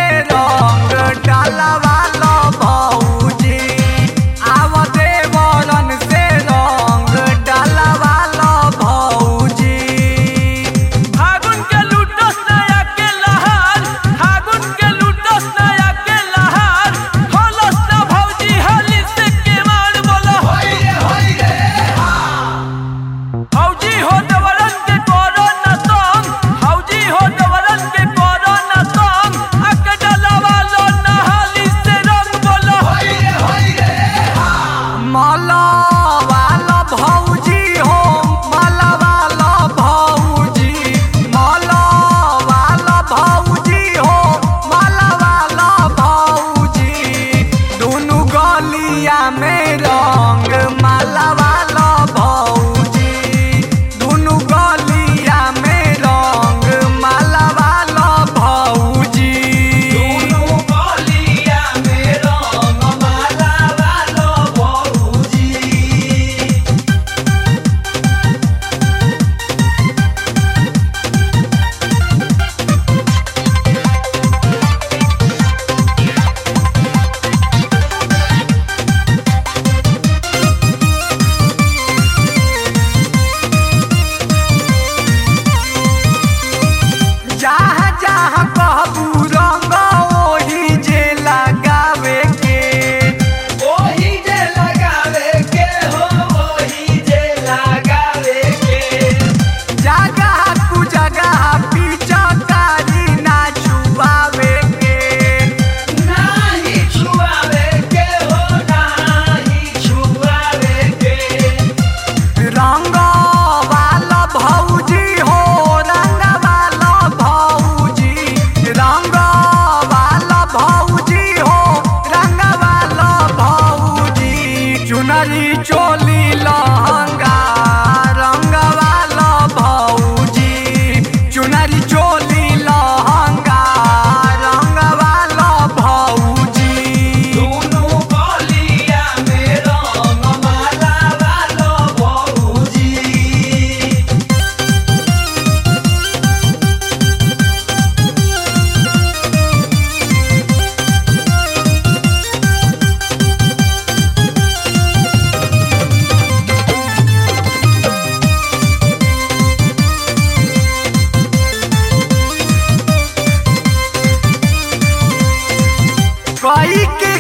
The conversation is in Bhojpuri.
रंग डालवालो भौजी, आव देवरन से रंग डालवालो भौजी। फागुन के लूटस नया के लहार, फागुन के लूटस नया के लहार, होलस ना भौजी होली से के मार बोलो भौजी हो देवरन के करो न तंग, भौजी हो देवरन के करो न तंग, आके डालवालो ना होली से रंग बोलो मलवालो भौजी हो, मलवालो भौजी, मलवालो भौजी हो, मलवालो भौजी। दुनु गलिया में रंग मलवालो भौजी, दुनु गलिया में रंग मलवालो भौजी। दुनु गलिया में रंग मलवालो भौजी। जहाँ जहाँ कहबू रंग ओही जे लगावे के, ओही जे लगावे के हो, ओही जे लगावे के। जगह कु जगह पिचकारी ना छुआवे के। नाही छुआवे के हो, नाही छुआवे के। रंग वाला भौजी हो, रंग वाला भौजी, रंग वाला भौजी हो, रंग वाला भौजी। चुनरी चोली लहंगा रंग वाला भौजी, चुनरी चोली लहंगा रंग वाला भौजी। दुनु गलिया में रंग मलवालो भौजी। कई के